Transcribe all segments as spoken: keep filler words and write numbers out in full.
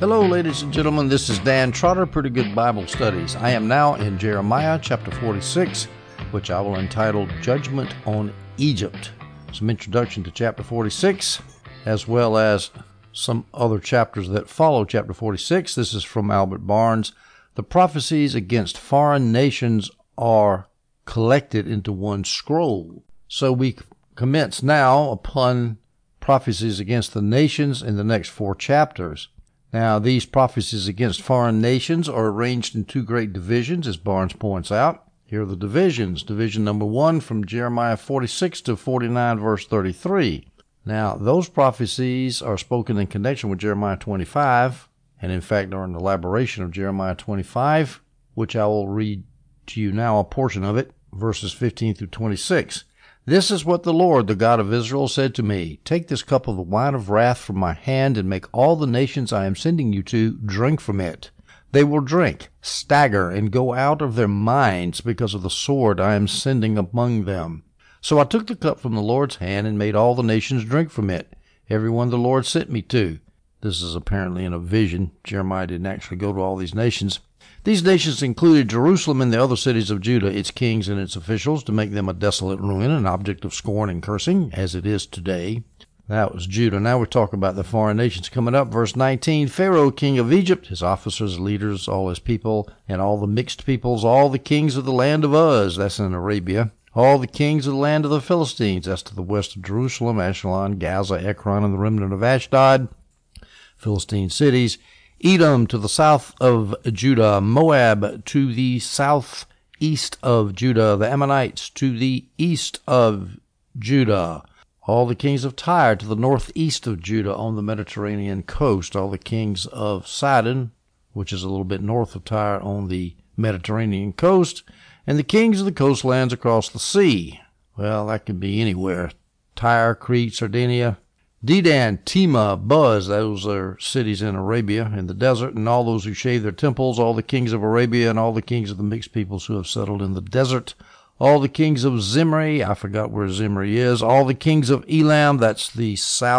Hello, ladies and gentlemen. This is Dan Trotter, Pretty Good Bible Studies. I am now in Jeremiah chapter forty-six, which I will entitle Judgment on Egypt. Some introduction to chapter forty-six, as well as some other chapters that follow chapter forty-six. This is from Albert Barnes. The prophecies against foreign nations are collected into one scroll. So we commence now upon prophecies against the nations in the next four chapters. Now, these prophecies against foreign nations are arranged in two great divisions, as Barnes points out. Here are the divisions. Division number one from Jeremiah forty-six to forty-nine, verse thirty-three. Now, those prophecies are spoken in connection with Jeremiah twenty-five, and in fact are an elaboration of Jeremiah twenty-five, which I will read to you now a portion of it, verses fifteen through twenty-six. This is what the Lord, the God of Israel, said to me. Take this cup of the wine of wrath from my hand and make all the nations I am sending you to drink from it. They will drink, stagger, and go out of their minds because of the sword I am sending among them. So I took the cup from the Lord's hand and made all the nations drink from it, every one the Lord sent me to. This is apparently in a vision. Jeremiah didn't actually go to all these nations. These nations included Jerusalem and the other cities of Judah, its kings and its officials, to make them a desolate ruin, an object of scorn and cursing, as it is today. That was Judah. Now we're talking about the foreign nations coming up. Verse nineteen, Pharaoh, king of Egypt, his officers, leaders, all his people, and all the mixed peoples, all the kings of the land of Uz, that's in Arabia, all the kings of the land of the Philistines, that's to the west of Jerusalem, Ashdod, Gaza, Ekron, and the remnant of Ashdod, Philistine cities, Edom to the south of Judah, Moab to the southeast of Judah, the Ammonites to the east of Judah, all the kings of Tyre to the northeast of Judah on the Mediterranean coast, all the kings of Sidon, which is a little bit north of Tyre on the Mediterranean coast, and the kings of the coastlands across the sea. Well, that could be anywhere. Tyre, Crete, Sardinia, Dedan, Tema, Buz, those are cities in Arabia, in the desert, and all those who shave their temples, all the kings of Arabia, and all the kings of the mixed peoples who have settled in the desert, all the kings of Zimri, I forgot where Zimri is, all the kings of Elam, that's the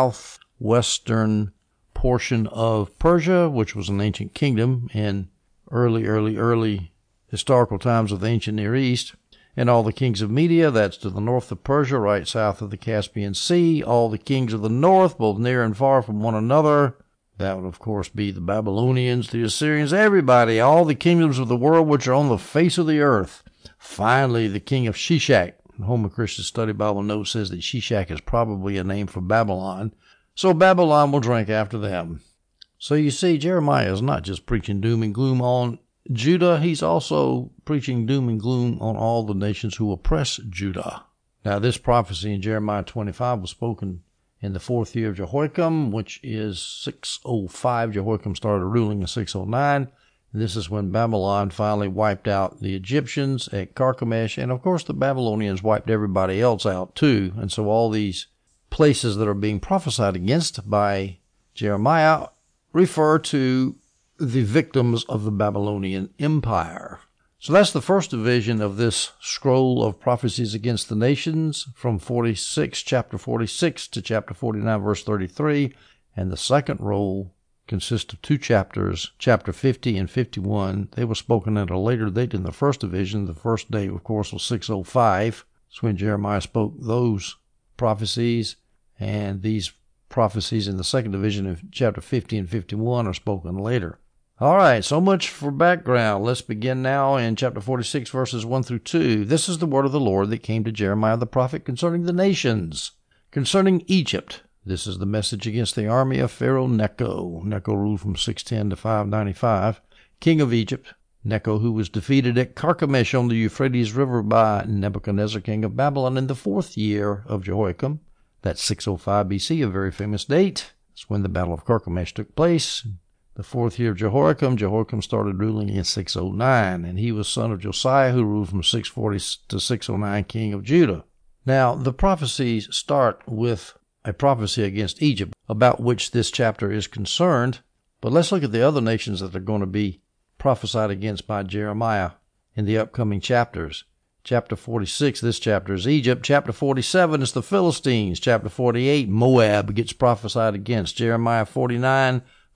southwestern portion of Persia, which was an ancient kingdom in early, early, early historical times of the ancient Near East, and all the kings of Media, that's to the north of Persia, right south of the Caspian Sea, all the kings of the north, both near and far from one another. That would, of course, be the Babylonians, the Assyrians, everybody, all the kingdoms of the world which are on the face of the earth. Finally, the king of Shishak. The Home of Christian Study Bible Note says that Shishak is probably a name for Babylon, so Babylon will drink after them. So you see, Jeremiah is not just preaching doom and gloom on Judah, he's also preaching doom and gloom on all the nations who oppress Judah. Now, this prophecy in Jeremiah twenty-five was spoken in the fourth year of Jehoiakim, which is six oh five. Jehoiakim started ruling in six oh nine. This is when Babylon finally wiped out the Egyptians at Carchemish, and of course the Babylonians wiped everybody else out too. And so all these places that are being prophesied against by Jeremiah refer to the victims of the Babylonian Empire. So that's the first division of this scroll of prophecies against the nations from forty-six, chapter forty-six to chapter forty-nine, verse thirty-three. And the second roll consists of two chapters, chapter fifty and fifty-one. They were spoken at a later date than the first division. The first day, of course, was six oh five. That's when Jeremiah spoke those prophecies, and these prophecies in the second division of chapter fifty and fifty-one are spoken later. All right, so much for background. Let's begin now in chapter forty-six, verses one through two. This is the word of the Lord that came to Jeremiah the prophet concerning the nations. Concerning Egypt, this is the message against the army of Pharaoh Necho. Necho ruled from six ten to five ninety-five. King of Egypt, Necho, who was defeated at Carchemish on the Euphrates River by Nebuchadnezzar, king of Babylon, in the fourth year of Jehoiakim. That's six oh five B C, a very famous date. That's when the Battle of Carchemish took place. The fourth year of Jehoiakim, Jehoiakim started ruling in six oh nine, and he was son of Josiah, who ruled from six forty to six oh nine, king of Judah. Now, the prophecies start with a prophecy against Egypt, about which this chapter is concerned, but let's look at the other nations that are going to be prophesied against by Jeremiah in the upcoming chapters. Chapter forty-six, this chapter is Egypt. Chapter forty-seven is the Philistines. Chapter forty-eight, Moab gets prophesied against. Jeremiah forty-nine,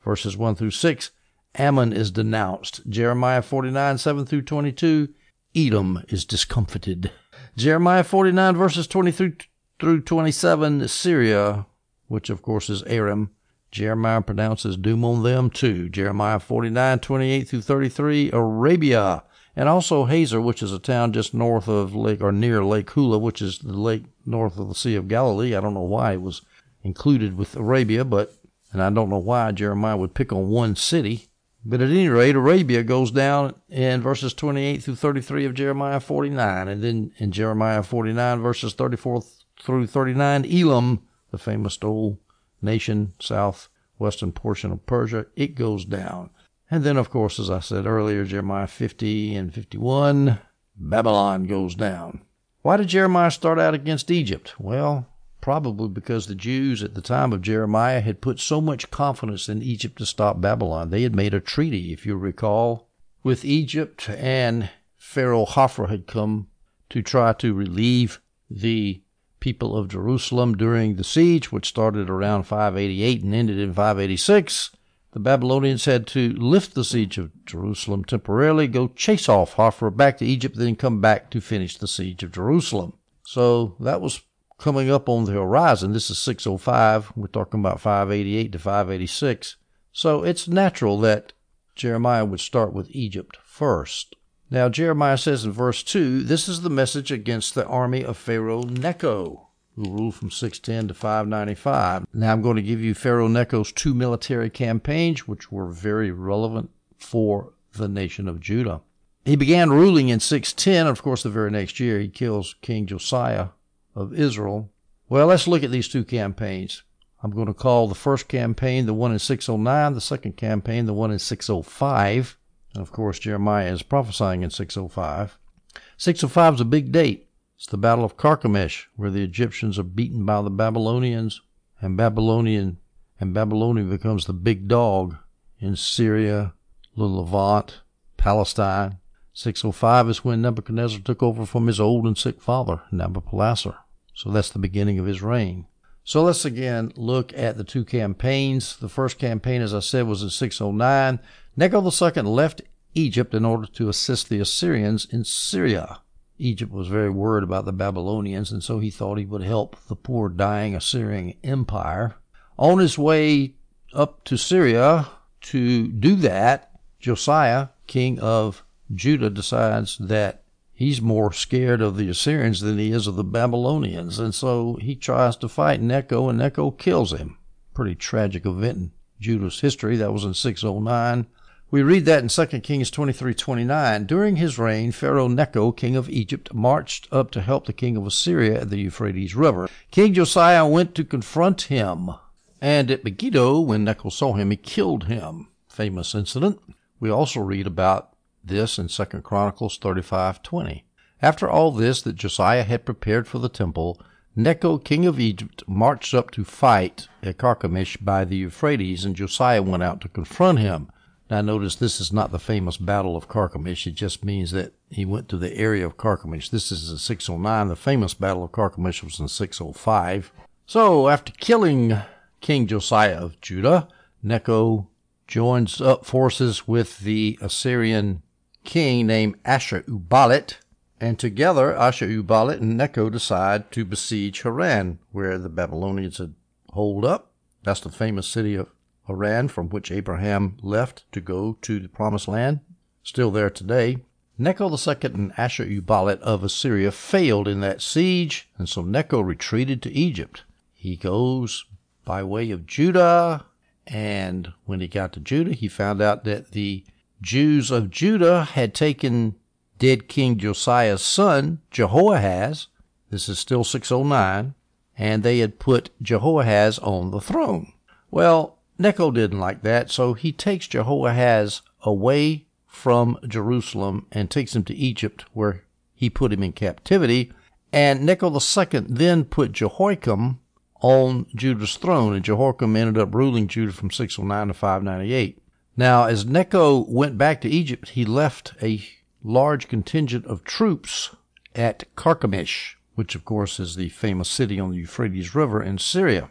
verses one through six, Ammon is denounced. Jeremiah forty-nine, seven through twenty-two, Edom is discomfited. Jeremiah forty-nine, verses twenty-three through twenty-seven, Syria, which of course is Aram, Jeremiah pronounces doom on them too. Jeremiah forty-nine, twenty-eight through thirty-three, Arabia, and also Hazor, which is a town just north of Lake, or near Lake Hula, which is the lake north of the Sea of Galilee. I don't know why it was included with Arabia, but, and I don't know why Jeremiah would pick on one city. But at any rate, Arabia goes down in verses twenty-eight through thirty-three of Jeremiah forty-nine. And then in Jeremiah forty-nine, verses thirty-four through thirty-nine, Elam, the famous old nation, southwestern portion of Persia, it goes down. And then, of course, as I said earlier, Jeremiah fifty and fifty-one, Babylon goes down. Why did Jeremiah start out against Egypt? Well, probably because the Jews at the time of Jeremiah had put so much confidence in Egypt to stop Babylon. They had made a treaty, if you recall, with Egypt, and Pharaoh Hophra had come to try to relieve the people of Jerusalem during the siege, which started around five eighty-eight and ended in five eighty-six. The Babylonians had to lift the siege of Jerusalem temporarily, go chase off Hophra back to Egypt, then come back to finish the siege of Jerusalem. So that was coming up on the horizon. This is six oh five. We're talking about five eighty-eight to five eighty-six. So it's natural that Jeremiah would start with Egypt first. Now, Jeremiah says in verse two, this is the message against the army of Pharaoh Necho, who ruled from six ten to five ninety-five. Now I'm going to give you Pharaoh Necho's two military campaigns, which were very relevant for the nation of Judah. He began ruling in six ten. Of course, the very next year, he kills King Josiah of Israel. Well, let's look at these two campaigns. I'm going to call the first campaign the one in six oh nine, the second campaign the one in six oh five. And of course, Jeremiah is prophesying in six oh five. six oh five is a big date. It's the Battle of Carchemish, where the Egyptians are beaten by the Babylonians, and Babylonian and Babylonia becomes the big dog in Syria, the Levant, Palestine. six oh five is when Nebuchadnezzar took over from his old and sick father, Nabopolassar. So that's the beginning of his reign. So let's again look at the two campaigns. The first campaign, as I said, was in six oh nine. Necho the Second left Egypt in order to assist the Assyrians in Syria. Egypt was very worried about the Babylonians, and so he thought he would help the poor dying Assyrian Empire. On his way up to Syria to do that, Josiah, king of Judah, decides that he's more scared of the Assyrians than he is of the Babylonians, and so he tries to fight Necho, and Necho kills him. Pretty tragic event in Judah's history. That was in six oh nine. We read that in Second Kings twenty-three twenty-nine. During his reign, Pharaoh Necho, king of Egypt, marched up to help the king of Assyria at the Euphrates River. King Josiah went to confront him, and at Megiddo, when Necho saw him, he killed him. Famous incident. We also read about this in Second Chronicles thirty-five twenty. After all this that Josiah had prepared for the temple, Necho, king of Egypt, marched up to fight at Carchemish by the Euphrates, and Josiah went out to confront him. Now notice this is not the famous Battle of Carchemish. It just means that he went to the area of Carchemish. This is in six oh nine. The famous Battle of Carchemish was in six oh five. So after killing King Josiah of Judah, Necho joins up forces with the Assyrian king named Ashur-uballit, and together Ashur-uballit and Necho decide to besiege Haran, where the Babylonians had holed up. That's the famous city of Haran, from which Abraham left to go to the Promised Land, still there today. Necho the Second and Ashur-uballit of Assyria failed in that siege, and so Necho retreated to Egypt. He goes by way of Judah, and when he got to Judah, he found out that the Jews of Judah had taken dead King Josiah's son, Jehoahaz. This is still six oh nine, and they had put Jehoahaz on the throne. Well, Necho didn't like that, so he takes Jehoahaz away from Jerusalem and takes him to Egypt, where he put him in captivity. And Necho the Second then put Jehoiakim on Judah's throne, and Jehoiakim ended up ruling Judah from six oh nine to five ninety-eight. Now, as Necho went back to Egypt, he left a large contingent of troops at Carchemish, which of course is the famous city on the Euphrates River in Syria.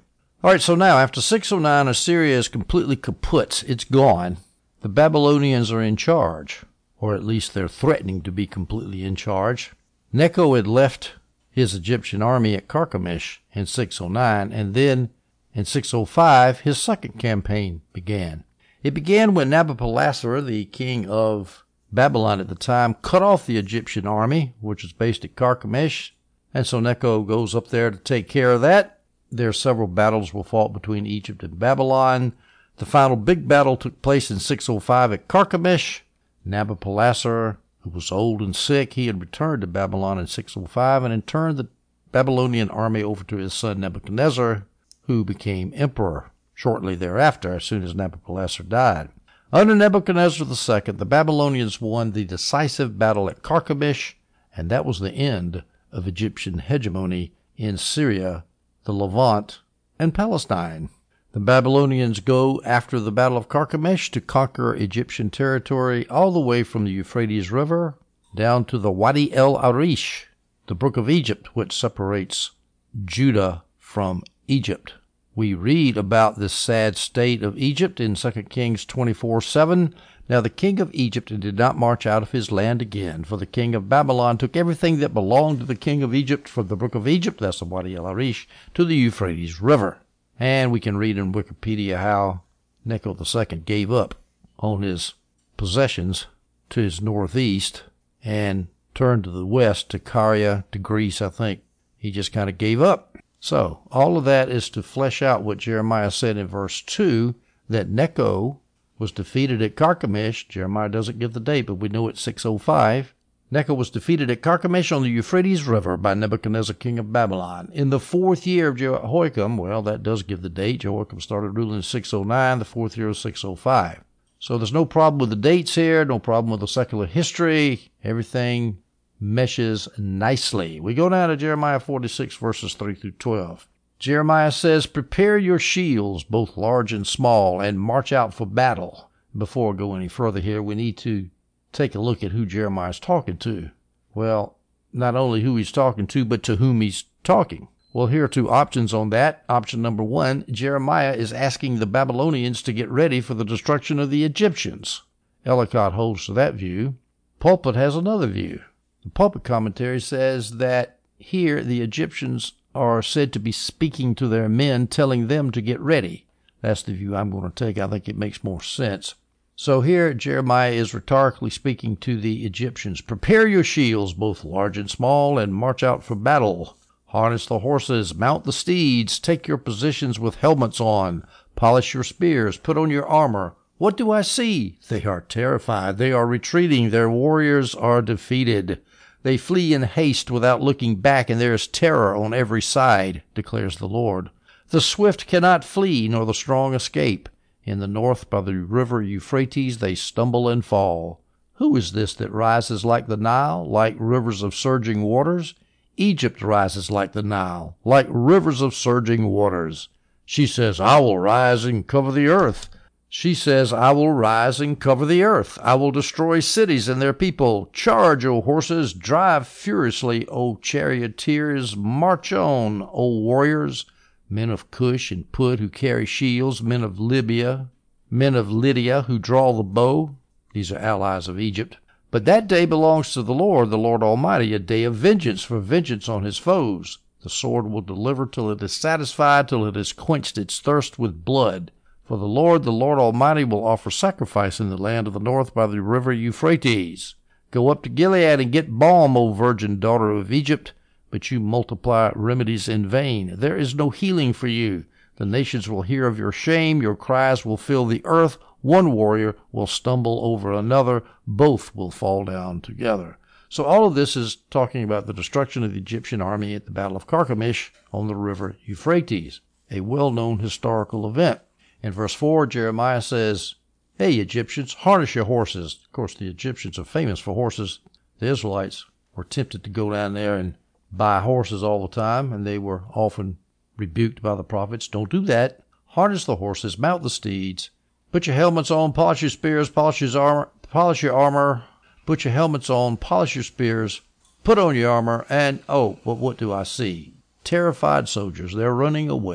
All right, so now after six oh nine, Assyria is completely kaput. It's gone. The Babylonians are in charge, or at least they're threatening to be completely in charge. Necho had left his Egyptian army at Carchemish in six oh nine, and then in six oh five, his second campaign began. It began when Nabopolassar, the king of Babylon at the time, cut off the Egyptian army, which was based at Carchemish, and so Necho goes up there to take care of that. There are several battles were fought between Egypt and Babylon. The final big battle took place in six oh five at Carchemish. Nabopolassar, who was old and sick, he had returned to Babylon in six oh five and had turned the Babylonian army over to his son Nebuchadnezzar, who became emperor shortly thereafter, as soon as Nabopolassar died. Under Nebuchadnezzar the Second, the Babylonians won the decisive battle at Carchemish, and that was the end of Egyptian hegemony in Syria, the Levant, and Palestine. The Babylonians go after the Battle of Carchemish to conquer Egyptian territory all the way from the Euphrates River down to the Wadi el Arish, the Brook of Egypt, which separates Judah from Egypt. We read about this sad state of Egypt in Second Kings twenty-four seven. Now the king of Egypt did not march out of his land again, for the king of Babylon took everything that belonged to the king of Egypt from the Brook of Egypt, that's the Wadi el Arish, to the Euphrates River. And we can read in Wikipedia how Necho the Second gave up on his possessions to his northeast and turned to the west to Caria, to Greece, I think. He just kind of gave up. So all of that is to flesh out what Jeremiah said in verse two, that Necho was defeated at Carchemish. Jeremiah doesn't give the date, but we know it's six oh five. Necho was defeated at Carchemish on the Euphrates River by Nebuchadnezzar, king of Babylon. In the fourth year of Jehoiakim, well, that does give the date. Jehoiakim started ruling in six oh nine, the fourth year of six oh five. So there's no problem with the dates here, no problem with the secular history. Everything meshes nicely. We go down to Jeremiah forty-six, verses three through twelve. Jeremiah says, "Prepare your shields, both large and small, and march out for battle." Before I go any further here, we need to take a look at who Jeremiah is talking to. Well, not only who he's talking to, but to whom he's talking. Well, here are two options on that. Option number one, Jeremiah is asking the Babylonians to get ready for the destruction of the Egyptians. Ellicott holds to that view. Pulpit has another view. The Pulpit commentary says that here the Egyptians are said to be speaking to their men, telling them to get ready. That's the view I'm going to take. I think it makes more sense. So here Jeremiah is rhetorically speaking to the Egyptians. "Prepare your shields, both large and small, and march out for battle. Harness the horses, mount the steeds, take your positions with helmets on, polish your spears, put on your armor. What do I see? They are terrified. They are retreating. Their warriors are defeated. They flee in haste without looking back, and there is terror on every side, declares the Lord. The swift cannot flee, nor the strong escape. In the north by the river Euphrates they stumble and fall. Who is this that rises like the Nile, like rivers of surging waters? Egypt rises like the Nile, like rivers of surging waters. She says, I will rise and cover the earth. She says, I will rise and cover the earth. I will destroy cities and their people. Charge, O horses, drive furiously, O charioteers. March on, O warriors. Men of Cush and Put who carry shields, men of Libya, men of Lydia who draw the bow. These are allies of Egypt. But that day belongs to the Lord, the Lord Almighty, a day of vengeance, for vengeance on his foes. The sword will deliver till it is satisfied, till it has quenched its thirst with blood. For the Lord, the Lord Almighty, will offer sacrifice in the land of the north by the river Euphrates. Go up to Gilead and get balm, O virgin daughter of Egypt. But you multiply remedies in vain. There is no healing for you. The nations will hear of your shame. Your cries will fill the earth. One warrior will stumble over another. Both will fall down together. So all of this is talking about the destruction of the Egyptian army at the Battle of Carchemish on the river Euphrates, a well-known historical event. In verse four, Jeremiah says, Hey, Egyptians, harness your horses. Of course, the Egyptians are famous for horses. The Israelites were tempted to go down there and buy horses all the time, and they were often rebuked by the prophets. Don't do that. Harness the horses, mount the steeds, put your helmets on, polish your spears, polish your armor, polish your armor, put your helmets on, polish your spears, put on your armor, and, oh, but what do I see? Terrified soldiers. They're running away.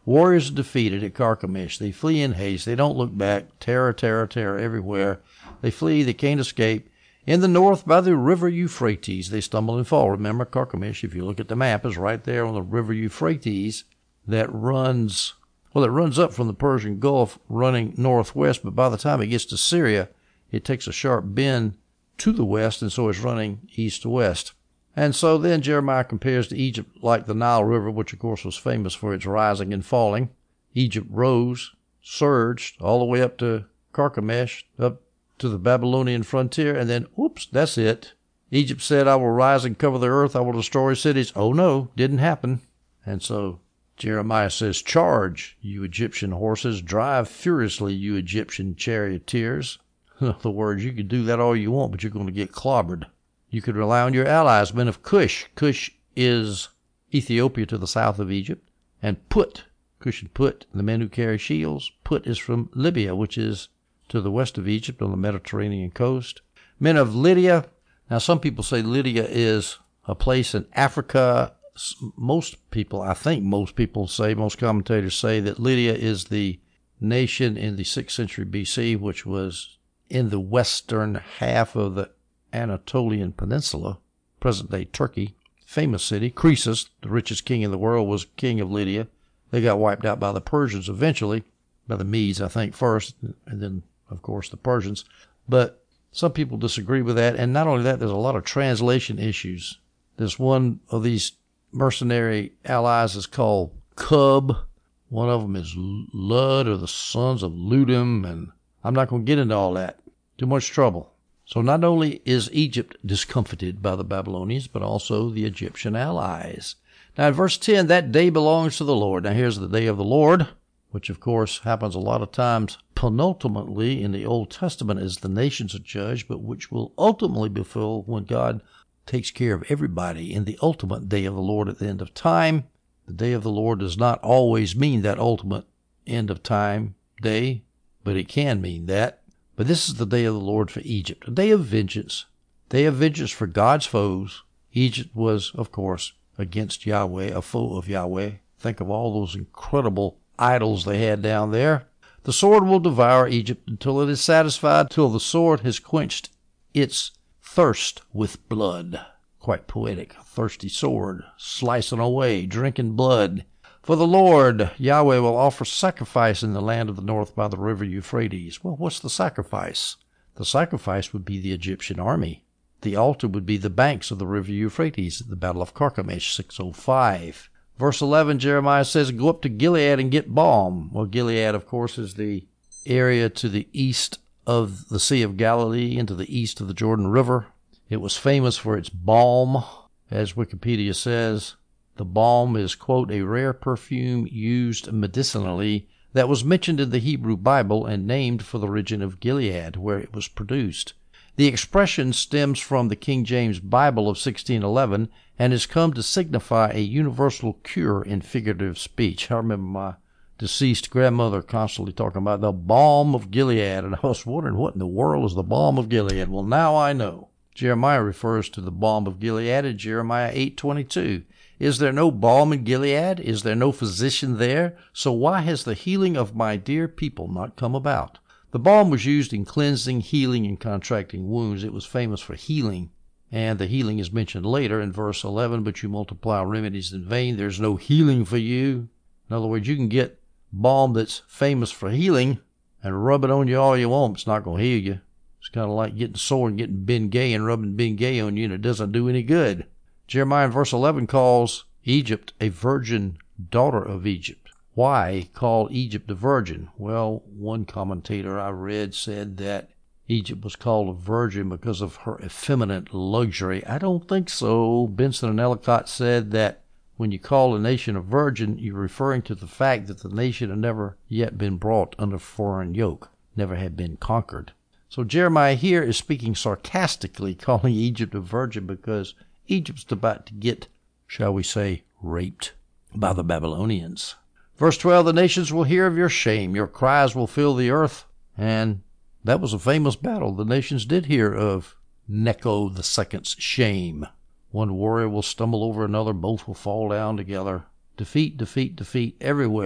Warriors are defeated at Carchemish. They flee in haste. They don't look back. Terror, terror, terror everywhere. They flee. They can't escape. In the north, by the river Euphrates, they stumble and fall. Remember, Carchemish, if you look at the map, is right there on the river Euphrates that runs, well, it runs up from the Persian Gulf, running northwest, but by the time it gets to Syria, it takes a sharp bend to the west, and so it's running east to west. And so then Jeremiah compares to Egypt like the Nile River, which of course was famous for its rising and falling. Egypt rose, surged, all the way up to Carchemish, up to the Babylonian frontier, and then, oops, that's it. Egypt said, I will rise and cover the earth, I will destroy cities. Oh no, didn't happen. And so Jeremiah says, charge, you Egyptian horses, drive furiously, you Egyptian charioteers. In other words, you can do that all you want, but you're going to get clobbered. You could rely on your allies, men of Cush. Cush is Ethiopia to the south of Egypt. And Put, Cush and Put, the men who carry shields. Put is from Libya, which is to the west of Egypt on the Mediterranean coast. Men of Lydia. Now, some people say Lydia is a place in Africa. Most people, I think most people say, most commentators say that Lydia is the nation in the sixth century B C, which was in the western half of the Anatolian Peninsula, present-day Turkey. Famous city. Croesus, the richest king in the world, was king of Lydia. They got wiped out by the Persians eventually, by the Medes, I think, first, and then, of course, the Persians. But some people disagree with that, and not only that, there's a lot of translation issues. This one of these mercenary allies is called Cub. One of them is Lud, or the sons of Ludim, and I'm not going to get into all that. Too much trouble. So not only is Egypt discomfited by the Babylonians, but also the Egyptian allies. Now in verse ten, that day belongs to the Lord. Now here's the day of the Lord, which of course happens a lot of times penultimately in the Old Testament as the nations are judged, but which will ultimately be fulfilled when God takes care of everybody in the ultimate day of the Lord at the end of time. The day of the Lord does not always mean that ultimate end of time day, but it can mean that. But this is the day of the Lord for Egypt, a day of vengeance, day of vengeance for God's foes. Egypt was, of course, against Yahweh, a foe of Yahweh. Think of all those incredible idols they had down there. The sword will devour Egypt until it is satisfied, till the sword has quenched its thirst with blood. Quite poetic. A thirsty sword, slicing away, drinking blood. For the Lord, Yahweh, will offer sacrifice in the land of the north by the river Euphrates. Well, what's the sacrifice? The sacrifice would be the Egyptian army. The altar would be the banks of the river Euphrates at the Battle of Carchemish, six oh five. Verse eleven, Jeremiah says, go up to Gilead and get balm. Well, Gilead, of course, is the area to the east of the Sea of Galilee and to the east of the Jordan River. It was famous for its balm, as Wikipedia says. The balm is, quote, a rare perfume used medicinally that was mentioned in the Hebrew Bible and named for the region of Gilead, where it was produced. The expression stems from the King James Bible of sixteen eleven and has come to signify a universal cure in figurative speech. I remember my deceased grandmother constantly talking about the balm of Gilead, and I was wondering what in the world is the balm of Gilead. Well, now I know. Jeremiah refers to the balm of Gilead in Jeremiah eight twenty-two. Is there no balm in Gilead? Is there no physician there? So why has the healing of my dear people not come about? The balm was used in cleansing, healing, and contracting wounds. It was famous for healing, and the healing is mentioned later in verse eleven, but you multiply remedies in vain. There's no healing for you. In other words, you can get balm that's famous for healing and rub it on you all you want. It's not going to heal you. It's kind of like getting sore and getting Bengay and rubbing Bengay on you, and it doesn't do any good. Jeremiah in verse eleven calls Egypt a virgin daughter of Egypt. Why call Egypt a virgin? Well, one commentator I read said that Egypt was called a virgin because of her effeminate luxury. I don't think so. Benson and Ellicott said that when you call a nation a virgin, you're referring to the fact that the nation had never yet been brought under foreign yoke, never had been conquered. So Jeremiah here is speaking sarcastically, calling Egypt a virgin because Egypt's about to get, shall we say, raped by the Babylonians. Verse twelve, the nations will hear of your shame. Your cries will fill the earth. And that was a famous battle. The nations did hear of Necho the Second's shame. One warrior will stumble over another. Both will fall down together. Defeat, defeat, defeat everywhere.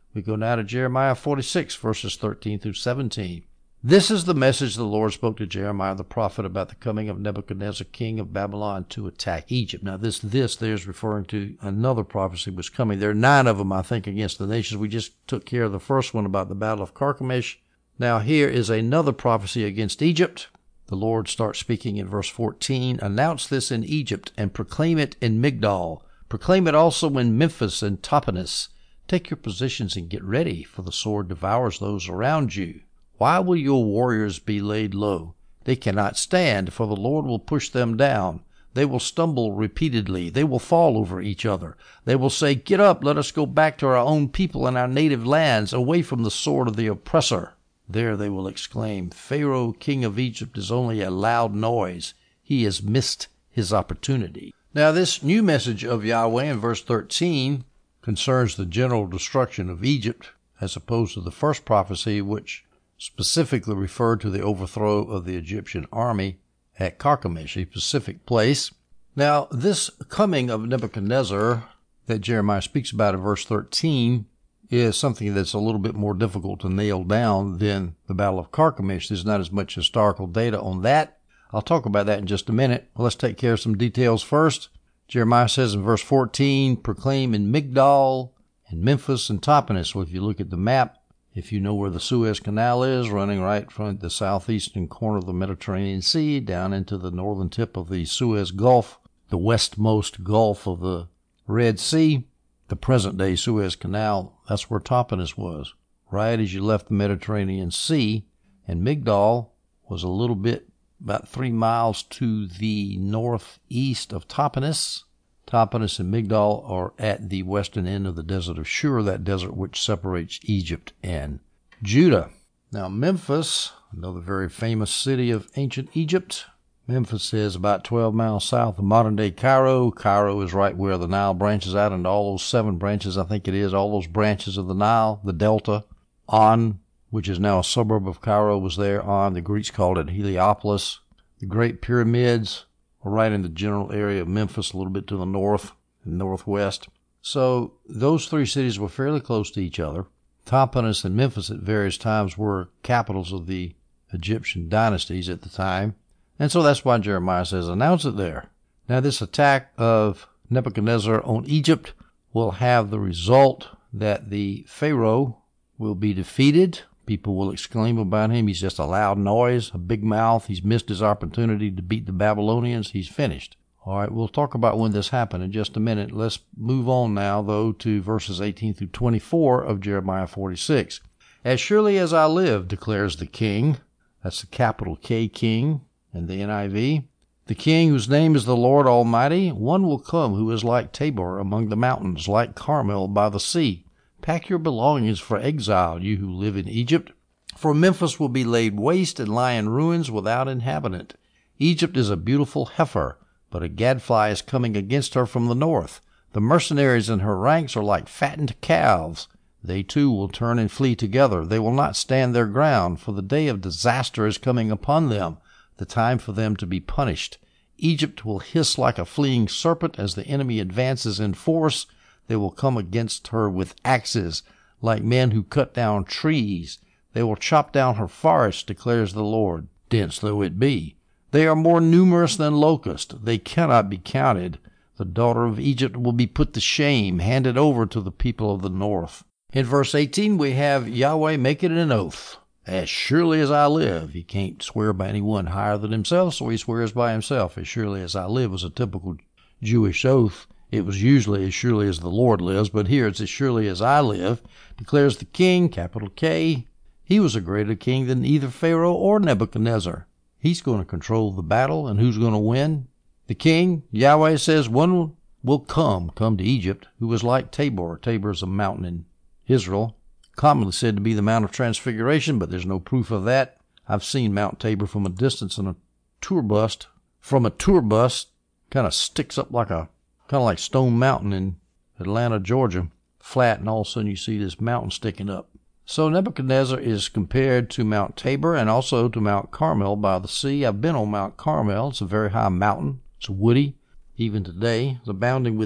We go now to Jeremiah forty-six, verses thirteen through seventeen. This is the message the Lord spoke to Jeremiah the prophet about the coming of Nebuchadnezzar, king of Babylon, to attack Egypt. Now, this this there is referring to another prophecy was coming. There are nine of them, I think, against the nations. We just took care of the first one about the Battle of Carchemish. Now, here is another prophecy against Egypt. The Lord starts speaking in verse fourteen. Announce this in Egypt and proclaim it in Migdol. Proclaim it also in Memphis and Tahpanhes. Take your positions and get ready, for the sword devours those around you. Why will your warriors be laid low? They cannot stand, for the Lord will push them down. They will stumble repeatedly. They will fall over each other. They will say, Get up, let us go back to our own people and our native lands, away from the sword of the oppressor. There they will exclaim, Pharaoh, king of Egypt, is only a loud noise. He has missed his opportunity. Now, this new message of Yahweh in verse thirteen concerns the general destruction of Egypt, as opposed to the first prophecy, which specifically referred to the overthrow of the Egyptian army at Carchemish, a specific place. Now, this coming of Nebuchadnezzar that Jeremiah speaks about in verse thirteen is something that's a little bit more difficult to nail down than the Battle of Carchemish. There's not as much historical data on that. I'll talk about that in just a minute. Well, let's take care of some details first. Jeremiah says in verse fourteen, proclaim in Migdol and Memphis and Tahpanhes. Well, if you look at the map, if you know where the Suez Canal is, running right from the southeastern corner of the Mediterranean Sea down into the northern tip of the Suez Gulf, the westmost gulf of the Red Sea, the present-day Suez Canal, that's where Tahpanhes was, right as you left the Mediterranean Sea. And Migdol was a little bit, about three miles to the northeast of Tahpanhes. Tahpanhes and Migdol are at the western end of the desert of Shur, that desert which separates Egypt and Judah. Now, Memphis, another very famous city of ancient Egypt. Memphis is about twelve miles south of modern-day Cairo. Cairo is right where the Nile branches out into all those seven branches, I think it is, all those branches of the Nile, the Delta. On, which is now a suburb of Cairo, was there. On, the Greeks called it Heliopolis. The Great Pyramids are right in the general area of Memphis, a little bit to the north and northwest. So those three cities were fairly close to each other. Tahpanhes and Memphis at various times were capitals of the Egyptian dynasties at the time. And so that's why Jeremiah says, announce it there. Now, this attack of Nebuchadnezzar on Egypt will have the result that the Pharaoh will be defeated. People will exclaim about him, he's just a loud noise, a big mouth. He's missed his opportunity to beat the Babylonians. He's finished. All right, we'll talk about when this happened in just a minute. Let's move on now, though, to verses eighteen through twenty-four of Jeremiah forty-six. As surely as I live, declares the king, that's the capital K king in the N I V, the king whose name is the Lord Almighty, one will come who is like Tabor among the mountains, like Carmel by the sea. Pack your belongings for exile, you who live in Egypt. For Memphis will be laid waste and lie in ruins without inhabitant. Egypt is a beautiful heifer, but a gadfly is coming against her from the north. The mercenaries in her ranks are like fattened calves. They too will turn and flee together. They will not stand their ground, for the day of disaster is coming upon them, the time for them to be punished. Egypt will hiss like a fleeing serpent as the enemy advances in force. They will come against her with axes, like men who cut down trees. They will chop down her forests, declares the Lord, dense though it be. They are more numerous than locusts. They cannot be counted. The daughter of Egypt will be put to shame, handed over to the people of the north. In verse eighteen, we have Yahweh making an oath. As surely as I live. He can't swear by anyone higher than himself, so he swears by himself. As surely as I live was a typical Jewish oath. It was usually as surely as the Lord lives, but here it's as surely as I live, declares the king, capital K. He was a greater king than either Pharaoh or Nebuchadnezzar. He's going to control the battle, and who's going to win? The king, Yahweh says, one will come, come to Egypt, who was like Tabor. Tabor is a mountain in Israel, commonly said to be the Mount of Transfiguration, but there's no proof of that. I've seen Mount Tabor from a distance in a tour bus. From a tour bus, kind of sticks up like a kind of like Stone Mountain in Atlanta, Georgia, flat, and all of a sudden you see this mountain sticking up. So Nebuchadnezzar is compared to Mount Tabor and also to Mount Carmel by the sea. I've been on Mount Carmel. It's a very high mountain. It's woody. Even today, it's abounding with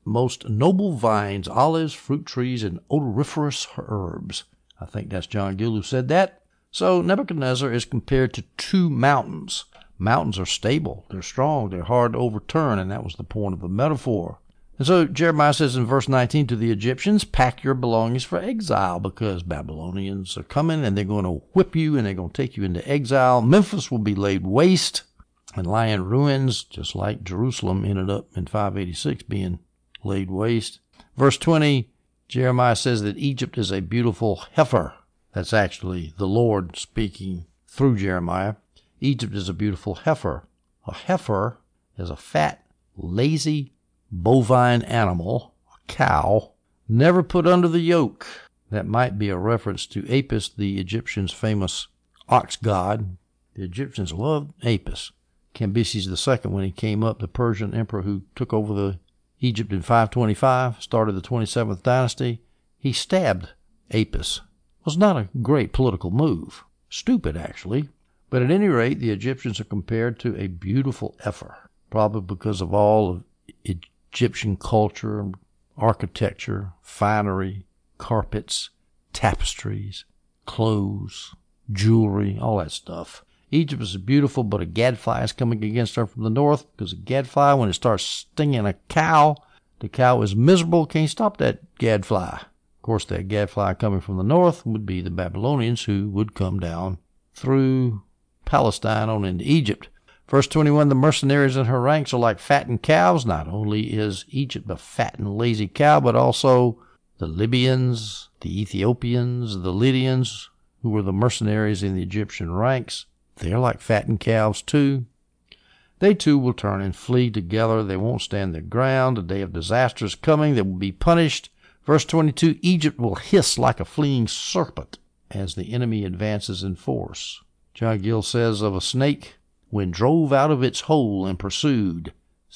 most noble vines, olives, fruit trees, and odoriferous herbs. I think that's John Gill who said that. So Nebuchadnezzar is compared to two mountains. Mountains are stable, they're strong, they're hard to overturn, and that was the point of the metaphor. And so Jeremiah says in verse nineteen to the Egyptians, pack your belongings for exile, because Babylonians are coming and they're going to whip you and they're going to take you into exile. Memphis will be laid waste and lie in ruins, just like Jerusalem ended up in five eighty-six being laid waste. Verse twenty, Jeremiah says that Egypt is a beautiful heifer. That's actually the Lord speaking through Jeremiah. Egypt is a beautiful heifer. A heifer is a fat, lazy, bovine animal, a cow, never put under the yoke. That might be a reference to Apis, the Egyptians' famous ox god. The Egyptians loved Apis. Cambyses the Second, when he came up, the Persian emperor who took over the Egypt in five twenty-five, started the twenty-seventh dynasty, he stabbed Apis. It was not a great political move. Stupid, actually. But at any rate, the Egyptians are compared to a beautiful heifer, probably because of all of Egyptian culture, architecture, finery, carpets, tapestries, clothes, jewelry, all that stuff. Egypt is beautiful, but a gadfly is coming against her from the north, because a gadfly, when it starts stinging a cow, the cow is miserable, can't stop that gadfly. Of course, that gadfly coming from the north would be the Babylonians, who would come down through Palestine on into Egypt. Verse twenty-one, the mercenaries in her ranks are like fattened cows. Not only is Egypt a fat and lazy cow, but also the Libyans, the Ethiopians, the Lydians, who were the mercenaries in the Egyptian ranks. They're like fattened cows too. They too will turn and flee together. They won't stand their ground. The day of disaster is coming. They will be punished. Verse twenty-two, Egypt will hiss like a fleeing serpent as the enemy advances in force. John Gill says of a snake, when drove out of its hole and pursued,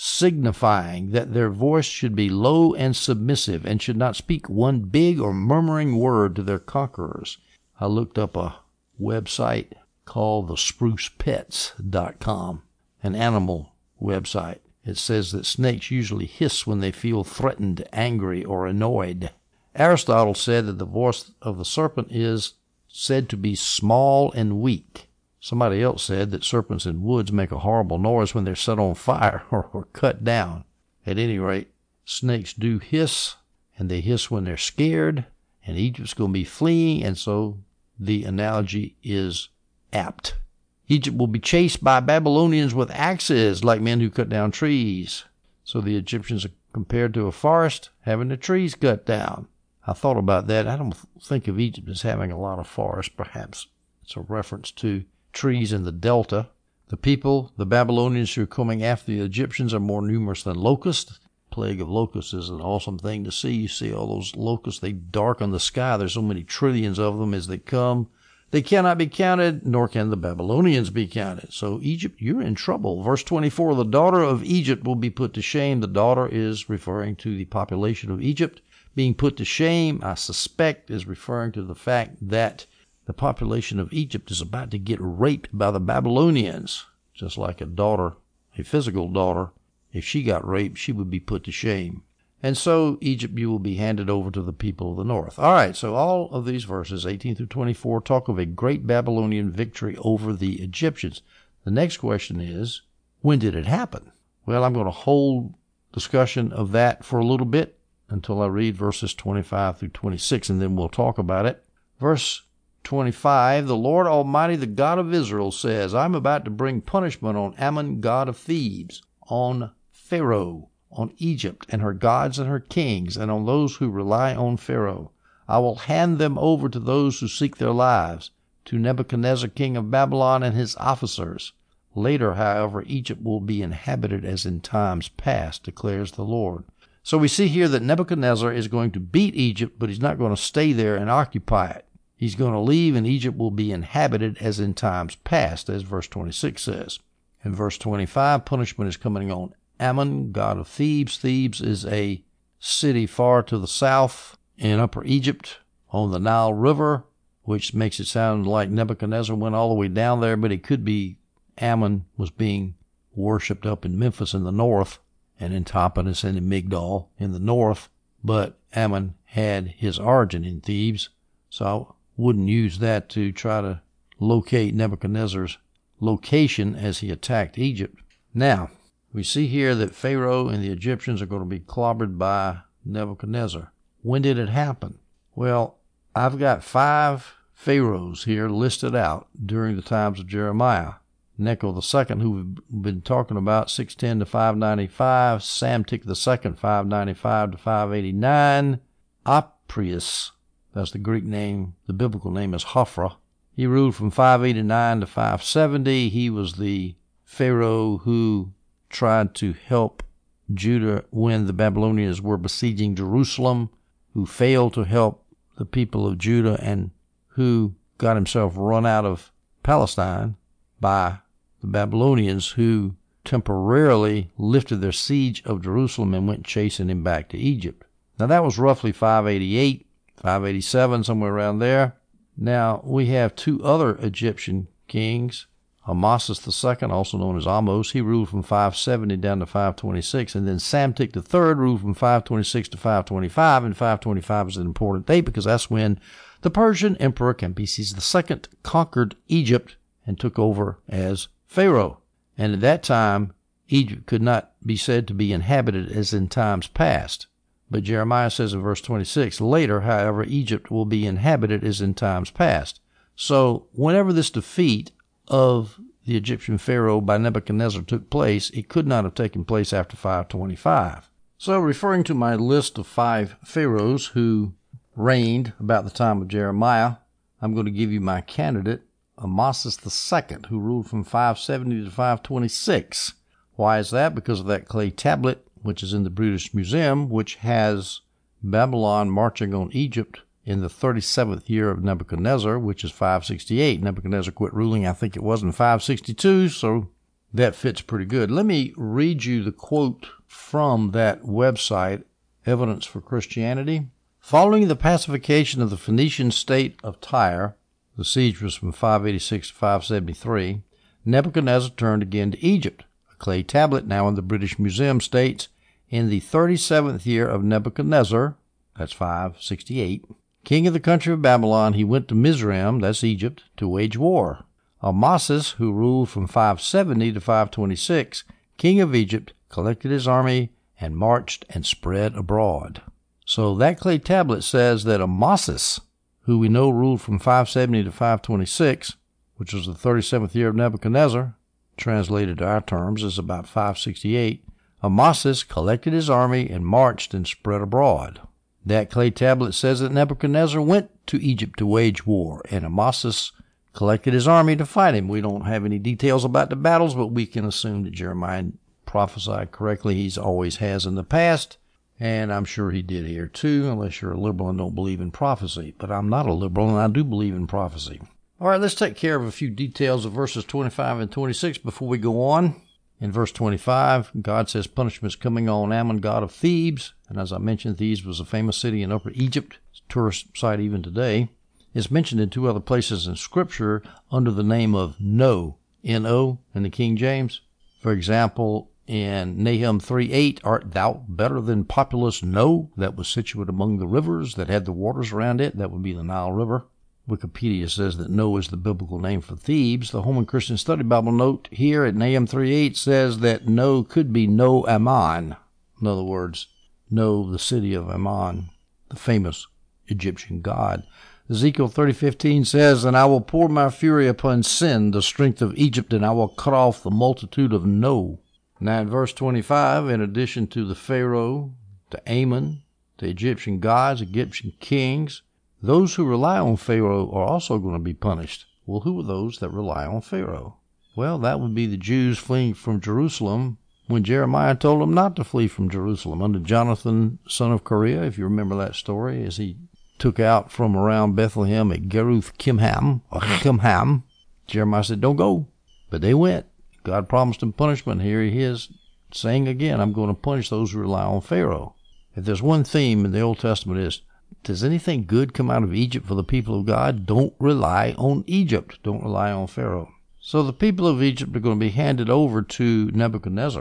signifying that their voice should be low and submissive and should not speak one big or murmuring word to their conquerors. I looked up a website called the spruce pets dot com, an animal website. It says that snakes usually hiss when they feel threatened, angry, or annoyed. Aristotle said that the voice of the serpent is said to be small and weak. Somebody else said that serpents in woods make a horrible noise when they're set on fire or, or cut down. At any rate, snakes do hiss, and they hiss when they're scared, and Egypt's going to be fleeing, and so the analogy is apt. Egypt will be chased by Babylonians with axes, like men who cut down trees. So the Egyptians are compared to a forest having the trees cut down. I thought about that. I don't think of Egypt as having a lot of forests. Perhaps it's a reference to trees in the delta. The people, the Babylonians who are coming after the Egyptians, are more numerous than locusts. Plague of locusts is an awesome thing to see. You see all those locusts, they darken the sky. There's so many trillions of them as they come. They cannot be counted, nor can the Babylonians be counted. So Egypt, you're in trouble. Verse twenty-four, the daughter of Egypt will be put to shame. The daughter is referring to the population of Egypt. Being put to shame, I suspect, is referring to the fact that the population of Egypt is about to get raped by the Babylonians. Just like a daughter, a physical daughter, if she got raped, she would be put to shame. And so Egypt, you will be handed over to the people of the north. All right, so all of these verses, eighteen through twenty-four, talk of a great Babylonian victory over the Egyptians. The next question is, when did it happen? Well, I'm going to hold discussion of that for a little bit until I read verses twenty-five through twenty-six, and then we'll talk about it. Verse twenty-five, the Lord Almighty, the God of Israel, says, I'm about to bring punishment on Ammon, god of Thebes, on Pharaoh, on Egypt and her gods and her kings, and on those who rely on Pharaoh. I will hand them over to those who seek their lives, to Nebuchadnezzar king of Babylon and his officers. Later, however, Egypt will be inhabited as in times past, declares the Lord. So we see here that Nebuchadnezzar is going to beat Egypt, but he's not going to stay there and occupy it. He's going to leave, and Egypt will be inhabited as in times past, as verse twenty-six says. In verse twenty-five, punishment is coming on Ammon, god of Thebes. Thebes is a city far to the south in Upper Egypt on the Nile River, which makes it sound like Nebuchadnezzar went all the way down there, but it could be Ammon was being worshipped up in Memphis in the north, and in Tahpanhes and in Migdol in the north, but Ammon had his origin in Thebes, so I wouldn't use that to try to locate Nebuchadnezzar's location as he attacked Egypt. Now, we see here that Pharaoh and the Egyptians are going to be clobbered by Nebuchadnezzar. When did it happen? Well, I've got five pharaohs here listed out during the times of Jeremiah. Necho the second, who we've been talking about, six ten to five ninety-five. Samtik the second, five ninety-five to five eighty-nine. Apries, that's the Greek name. The biblical name is Hophra. He ruled from five eighty-nine to five seventy. He was the pharaoh who tried to help Judah when the Babylonians were besieging Jerusalem, who failed to help the people of Judah, and who got himself run out of Palestine by the Babylonians, who temporarily lifted their siege of Jerusalem and went chasing him back to Egypt. Now that was roughly five eighty-eight, five eighty-seven, somewhere around there. Now we have two other Egyptian kings. Amasis the second, also known as Amos, he ruled from five seventy down to five twenty-six, and then Samtik the third ruled from five twenty-six to five twenty-five, and five twenty-five is an important date because that's when the Persian Emperor Cambyses the second conquered Egypt and took over as Pharaoh. And at that time, Egypt could not be said to be inhabited as in times past. But Jeremiah says in verse twenty-six, later, however, Egypt will be inhabited as in times past. So whenever this defeat of the Egyptian Pharaoh by Nebuchadnezzar took place, it could not have taken place after five twenty-five. So referring to my list of five pharaohs who reigned about the time of Jeremiah, I'm going to give you my candidate, Amasis the second, who ruled from five seventy to five twenty-six. Why is that? Because of that clay tablet, which is in the British Museum, which has Babylon marching on Egypt in the thirty-seventh year of Nebuchadnezzar, which is five sixty-eight. Nebuchadnezzar quit ruling, I think it was in five sixty-two, so that fits pretty good. Let me read you the quote from that website, Evidence for Christianity. Following the pacification of the Phoenician state of Tyre, the siege was from five eighty-six to five seventy-three, Nebuchadnezzar turned again to Egypt. A clay tablet now in the British Museum states, in the thirty-seventh year of Nebuchadnezzar, that's five sixty-eight, king of the country of Babylon, he went to Mizraim, that's Egypt, to wage war. Amasis, who ruled from five seventy to five twenty-six, king of Egypt, collected his army and marched and spread abroad. So that clay tablet says that Amasis, who we know ruled from five seventy to five twenty-six, which was the thirty-seventh year of Nebuchadnezzar, translated to our terms is about five sixty-eight, Amasis collected his army and marched and spread abroad. That clay tablet says that Nebuchadnezzar went to Egypt to wage war, and Amasis collected his army to fight him. We don't have any details about the battles, but we can assume that Jeremiah prophesied correctly. He's always has in the past, and I'm sure he did here too, unless you're a liberal and don't believe in prophecy. But I'm not a liberal, and I do believe in prophecy. All right, let's take care of a few details of verses twenty-five and twenty-six before we go on. In verse twenty-five, God says punishment is coming on Ammon, god of Thebes. And as I mentioned, Thebes was a famous city in Upper Egypt, tourist site even today. It's mentioned in two other places in Scripture under the name of No, N O in the King James. For example, in Nahum three eight, art thou better than populous No, that was situate among the rivers that had the waters around it? That would be the Nile River. Wikipedia says that No is the biblical name for Thebes. The Holman Christian Study Bible note here at Nahum three eight says that No could be No Ammon. In other words, No, the city of Ammon, the famous Egyptian god. Ezekiel thirty fifteen says, and I will pour my fury upon Sin, the strength of Egypt, and I will cut off the multitude of No. Now in verse twenty-five, in addition to the Pharaoh, to Ammon, the Egyptian gods, Egyptian kings, those who rely on Pharaoh are also going to be punished. Well, who are those that rely on Pharaoh? Well, that would be the Jews fleeing from Jerusalem when Jeremiah told them not to flee from Jerusalem. Under Jonathan, son of Kareah, if you remember that story, as he took out from around Bethlehem at Geruth Kimham, or Kimham, Jeremiah said, don't go. But they went. God promised them punishment. Here he is saying again, I'm going to punish those who rely on Pharaoh. If there's one theme in the Old Testament is, does anything good come out of Egypt for the people of God? Don't rely on Egypt. Don't rely on Pharaoh. So the people of Egypt are going to be handed over to Nebuchadnezzar.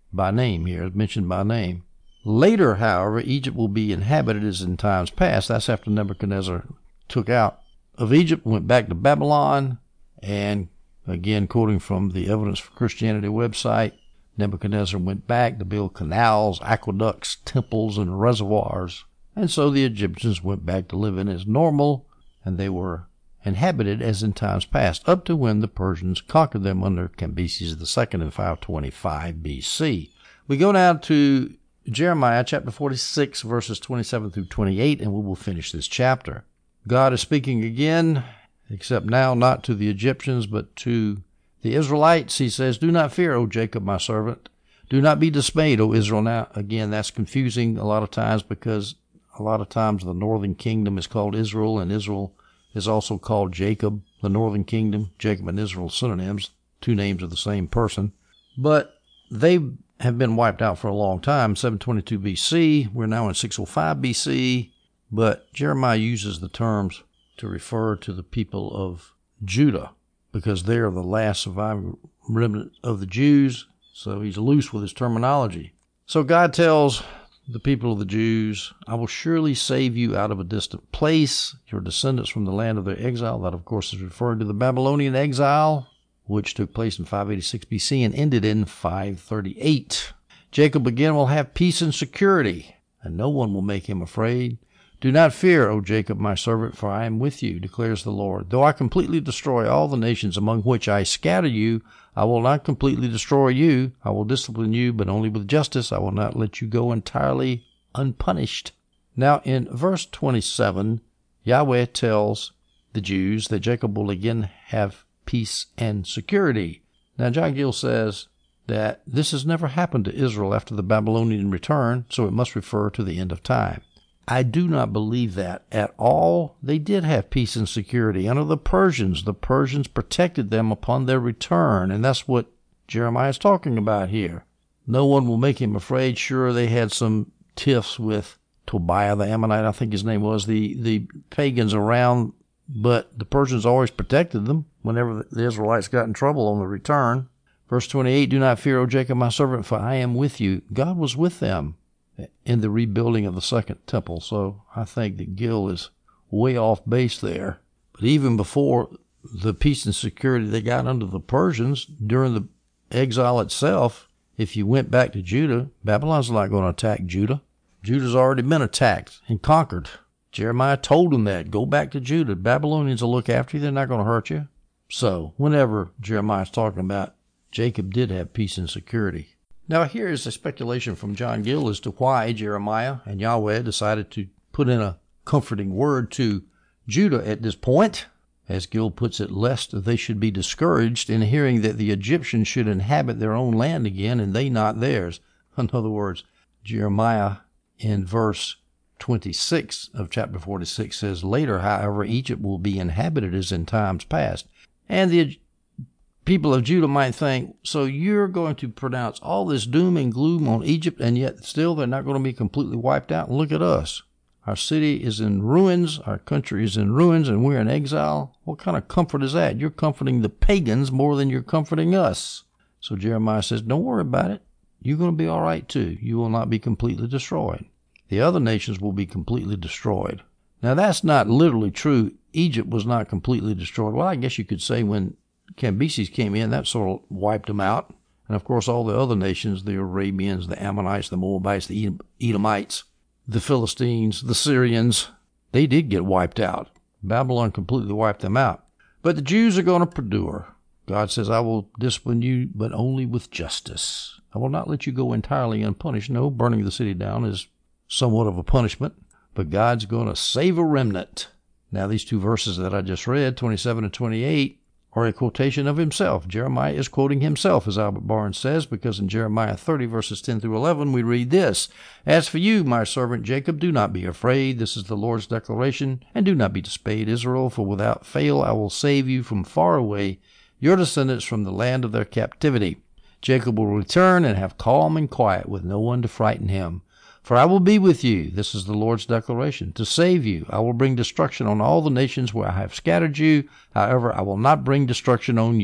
by name here, it's mentioned by name. Later, however, Egypt will be inhabited as in times past. That's after Nebuchadnezzar took out of Egypt, went back to Babylon, and again, quoting from the Evidence for Christianity website, Nebuchadnezzar went back to build canals, aqueducts, temples, and reservoirs. And so the Egyptians went back to living as normal, and they were inhabited as in times past, up to when the Persians conquered them under Cambyses the Second in five twenty-five B C. We go now to Jeremiah chapter forty-six, verses twenty-seven through twenty-eight, and we will finish this chapter. God is speaking again, except now not to the Egyptians, but to the Israelites. He says, "Do not fear, O Jacob, my servant. Do not be dismayed, O Israel." Now, again, that's confusing a lot of times because a lot of times the northern kingdom is called Israel, and Israel is also called Jacob. The northern kingdom, Jacob and Israel, synonyms, two names of the same person. But they have been wiped out for a long time, seven twenty-two B C. We're now in six oh five B C. But Jeremiah uses the terms to refer to the people of Judah because they are the last surviving remnant of the Jews. So he's loose with his terminology. So God tells the people of the Jews, "I will surely save you out of a distant place, your descendants from the land of their exile." That, of course, is referring to the Babylonian exile, which took place in five eighty-six B C and ended in five thirty-eight. "Jacob again will have peace and security, and no one will make him afraid. Do not fear, O Jacob, my servant, for I am with you, declares the Lord. Though I completely destroy all the nations among which I scatter you, I will not completely destroy you. I will discipline you, but only with justice. I will not let you go entirely unpunished." Now, in verse twenty-seven, Yahweh tells the Jews that Jacob will again have peace and security. Now, John Gill says that this has never happened to Israel after the Babylonian return, so it must refer to the end of time. I do not believe that at all. They did have peace and security under the Persians. The Persians protected them upon their return, and that's what Jeremiah is talking about here. No one will make him afraid. Sure, they had some tiffs with Tobiah the Ammonite, I think his name was, the, the pagans around, but the Persians always protected them whenever the Israelites got in trouble on the return. Verse twenty-eight, "Do not fear, O Jacob, my servant, for I am with you." God was with them in the rebuilding of the second temple. So I think that Gill is way off base there. But even before the peace and security they got under the Persians during the exile itself, if you went back to Judah, Babylon's not going to attack Judah. Judah's already been attacked and conquered. Jeremiah told them that. Go back to Judah. Babylonians will look after you. They're not going to hurt you. So whenever Jeremiah's talking about Jacob did have peace and security. Now, here is a speculation from John Gill as to why Jeremiah and Yahweh decided to put in a comforting word to Judah at this point. As Gill puts it, lest they should be discouraged in hearing that the Egyptians should inhabit their own land again and they not theirs. In other words, Jeremiah in verse twenty-six of chapter forty-six says, "Later, however, Egypt will be inhabited as in times past." And the people of Judah might think, so you're going to pronounce all this doom and gloom on Egypt, and yet still they're not going to be completely wiped out? Look at us. Our city is in ruins. Our country is in ruins, and we're in exile. What kind of comfort is that? You're comforting the pagans more than you're comforting us. So Jeremiah says, don't worry about it. You're going to be all right, too. You will not be completely destroyed. The other nations will be completely destroyed. Now, that's not literally true. Egypt was not completely destroyed. Well, I guess you could say when Cambyses came in, that sort of wiped them out. And, of course, all the other nations, the Arabians, the Ammonites, the Moabites, the Edomites, the Philistines, the Syrians, they did get wiped out. Babylon completely wiped them out. But the Jews are going to endure. God says, I will discipline you, but only with justice. I will not let you go entirely unpunished. No, burning the city down is somewhat of a punishment, but God's going to save a remnant. Now, these two verses that I just read, twenty-seven and twenty-eight, are a quotation of himself. Jeremiah is quoting himself, as Albert Barnes says, because in Jeremiah thirty, verses ten through eleven, we read this, As for you, my servant Jacob, do not be afraid. This is the Lord's declaration, and do not be dismayed, Israel, for without fail I will save you from far away, your descendants from the land of their captivity. Jacob will return and have calm and quiet, with no one to frighten him. For I will be with you, this is the Lord's declaration, to save you. I will bring destruction on all the nations where I have scattered you. However, I will not bring destruction on you.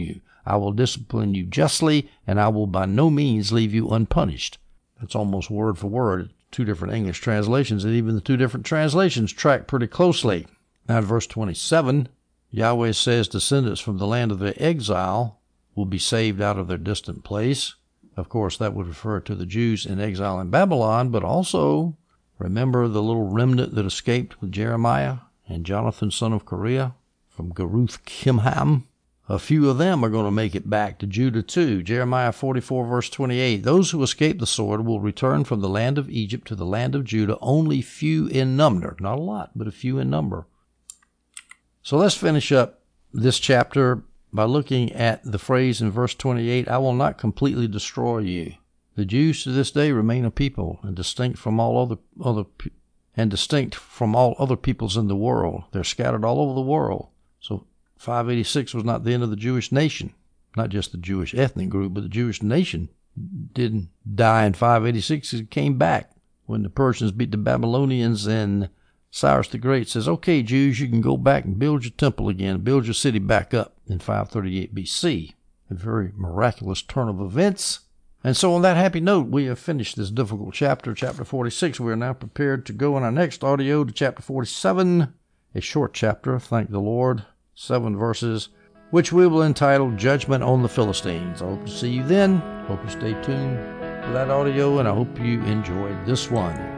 I will discipline you justly, and I will by no means leave you unpunished. That's almost word for word. Two different English translations, and even the two different translations track pretty closely. Now in verse twenty-seven, Yahweh says descendants from the land of their exile will be saved out of their distant place. Of course, that would refer to the Jews in exile in Babylon, but also remember the little remnant that escaped with Jeremiah and Jonathan, son of Kareah, from Geruth Kimham. A few of them are going to make it back to Judah too. Jeremiah forty-four, verse twenty-eight. Those who escape the sword will return from the land of Egypt to the land of Judah, only few in number. Not a lot, but a few in number. So let's finish up this chapter by looking at the phrase in verse twenty-eight, I will not completely destroy you. The Jews to this day remain a people and distinct from all other other and distinct from all other peoples in the world. They're scattered all over the world. So five eighty-six was not the end of the Jewish nation, not just the Jewish ethnic group, but the Jewish nation didn't die in five eighty-six. It came back when the Persians beat the Babylonians, and Cyrus the Great says, okay, Jews, you can go back and build your temple again, build your city back up in five thirty-eight B C. A very miraculous turn of events. And so on that happy note, we have finished this difficult chapter, chapter forty-six. We are now prepared to go in our next audio to chapter forty-seven, a short chapter, thank the Lord, seven verses, which we will entitle Judgment on the Philistines. I hope to see you then. Hope you stay tuned for that audio, and I hope you enjoyed this one.